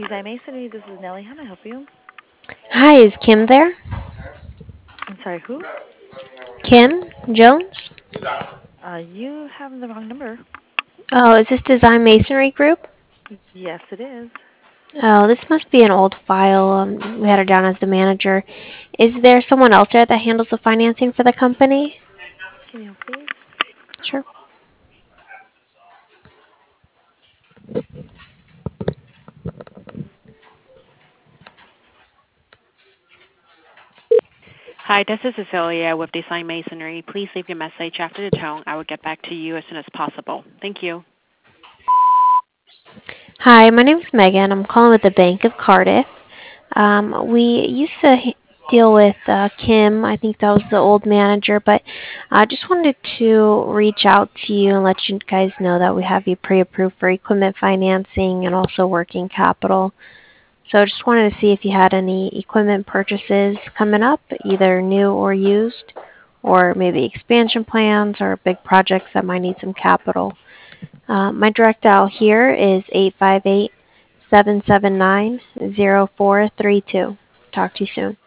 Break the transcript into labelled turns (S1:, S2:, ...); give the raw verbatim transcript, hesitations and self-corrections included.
S1: Design Masonry, this is Nellie. How may I help you?
S2: Hi, is Kim there?
S1: I'm sorry, who?
S2: Kim Jones?
S1: Uh, you have the wrong number.
S2: Oh, is this Design Masonry Group?
S1: Yes, it is.
S2: Oh, this must be an old file. Um, we had her down as the manager. Is there someone else there that handles the financing for the company?
S1: Can you hold, please?
S2: Sure.
S3: Hi, this is Cecilia with Design Masonry. Please leave your message after the tone. I will get back to you as soon as possible. Thank you.
S2: Hi, my name is Megan. I'm calling with the Bank of Cardiff. Um, we used to h- deal with uh, Kim. I think that was the old manager, but I just wanted to reach out to you and let you guys know that we have you pre-approved for equipment financing and also working capital. So I just wanted to see if you had any equipment purchases coming up, either new or used, or maybe expansion plans or big projects that might need some capital. Uh, my direct dial here is eight five eight, seven seven nine, zero four three two. Talk to you soon.